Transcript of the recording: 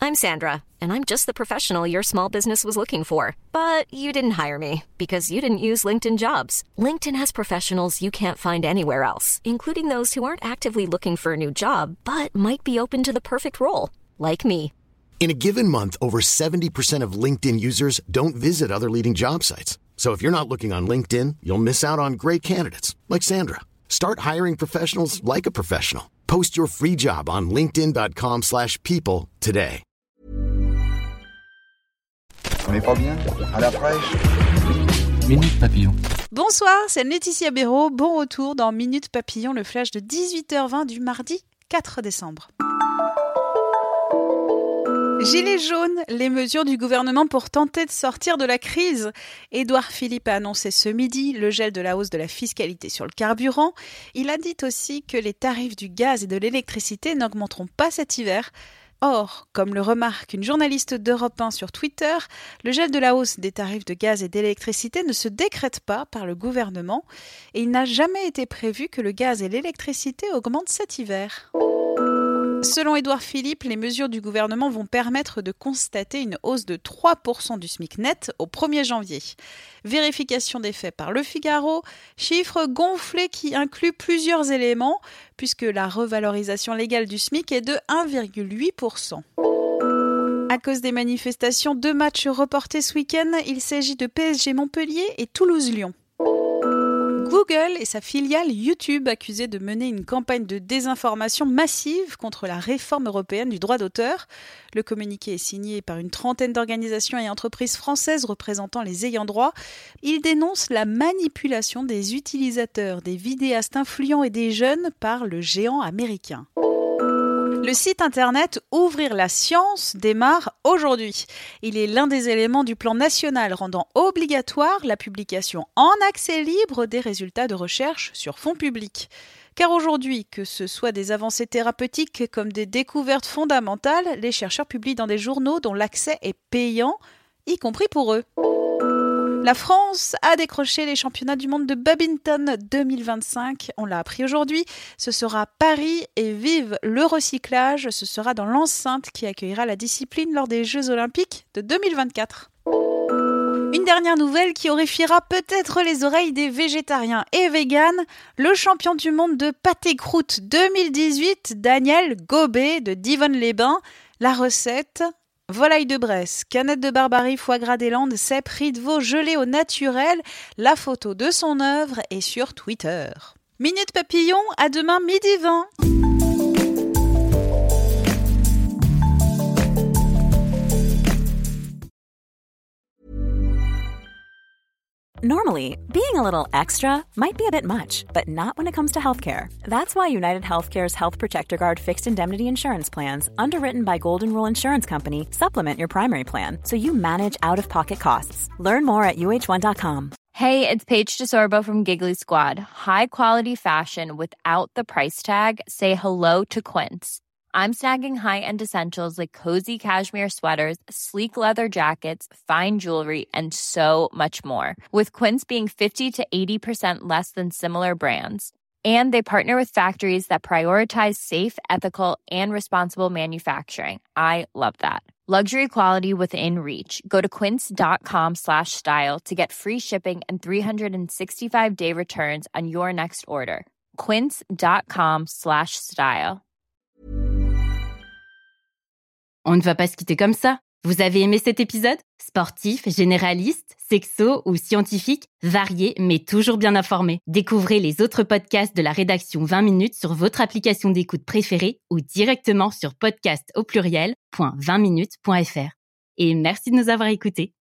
I'm Sandra, and I'm just the professional your small business was looking for. But you didn't hire me because you didn't use LinkedIn Jobs. LinkedIn has professionals you can't find anywhere else, including those who aren't actively looking for a new job, but might be open to the perfect role, like me. In a given month, over 70% of LinkedIn users don't visit other leading job sites. So if you're not looking on LinkedIn, you'll miss out on great candidates like Sandra. Start hiring professionals like a professional. Post your free job on linkedin.com/people today. On n'est pas bien? À la fraîche? Minute Papillon. Bonsoir, c'est Laetitia Béraud. Bon retour dans Minute Papillon, le flash de 18h20 du mardi 4 décembre. Gilets jaunes, les mesures du gouvernement pour tenter de sortir de la crise. Édouard Philippe a annoncé ce midi le gel de la hausse de la fiscalité sur le carburant. Il a dit aussi que les tarifs du gaz et de l'électricité n'augmenteront pas cet hiver. Or, comme le remarque une journaliste d'Europe 1 sur Twitter, le gel de la hausse des tarifs de gaz et d'électricité ne se décrète pas par le gouvernement et il n'a jamais été prévu que le gaz et l'électricité augmentent cet hiver. Selon Édouard Philippe, les mesures du gouvernement vont permettre de constater une hausse de 3% du SMIC net au 1er janvier. Vérification des faits par Le Figaro, chiffre gonflé qui inclut plusieurs éléments, puisque la revalorisation légale du SMIC est de 1,8%. À cause des manifestations, 2 matchs reportés ce week-end, il s'agit de PSG Montpellier et Toulouse-Lyon. Google et sa filiale YouTube accusées de mener une campagne de désinformation massive contre la réforme européenne du droit d'auteur. Le communiqué est signé par une trentaine d'organisations et entreprises françaises représentant les ayants droit. Il dénonce la manipulation des utilisateurs, des vidéastes influents et des jeunes par le géant américain. Le site internet Ouvrir la science démarre aujourd'hui. Il est l'un des éléments du plan national rendant obligatoire la publication en accès libre des résultats de recherche sur fonds publics. Car aujourd'hui, que ce soit des avancées thérapeutiques comme des découvertes fondamentales, les chercheurs publient dans des journaux dont l'accès est payant, y compris pour eux. La France a décroché les championnats du monde de badminton 2025. On l'a appris aujourd'hui. Ce sera Paris et vive le recyclage. Ce sera dans l'enceinte qui accueillera la discipline lors des Jeux Olympiques de 2024. Une dernière nouvelle qui horrifiera peut-être les oreilles des végétariens et véganes. Le champion du monde de pâté-croûte 2018, Daniel Gobet de Divonne-les-Bains. La recette... volaille de Bresse, canette de Barbarie, foie gras des Landes, cèpe, riz de veau gelé au naturel. La photo de son œuvre est sur Twitter. Minute Papillon, à demain midi 20. Normally, being a little extra might be a bit much, but not when it comes to healthcare. That's why United Healthcare's Health Protector Guard fixed indemnity insurance plans, underwritten by Golden Rule Insurance Company, supplement your primary plan so you manage out-of-pocket costs. Learn more at uh1.com. Hey, it's Paige DeSorbo from Giggly Squad. High quality fashion without the price tag. Say hello to Quince. I'm snagging high-end essentials like cozy cashmere sweaters, sleek leather jackets, fine jewelry, and so much more. With Quince being 50 to 80% less than similar brands. And they partner with factories that prioritize safe, ethical, and responsible manufacturing. I love that. Luxury quality within reach. Go to quince.com/style to get free shipping and 365-day returns on your next order. Quince.com/style. On ne va pas se quitter comme ça. Vous avez aimé cet épisode ? Sportif, généraliste, sexo ou scientifique, varié mais toujours bien informé. Découvrez les autres podcasts de la rédaction 20 minutes sur votre application d'écoute préférée ou directement sur podcast@20minutes.fr. Et merci de nous avoir écoutés.